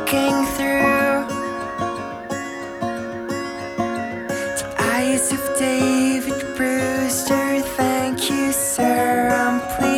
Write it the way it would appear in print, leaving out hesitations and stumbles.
looking through the eyes of David Brewster. Thank you, sir. I'm pleased.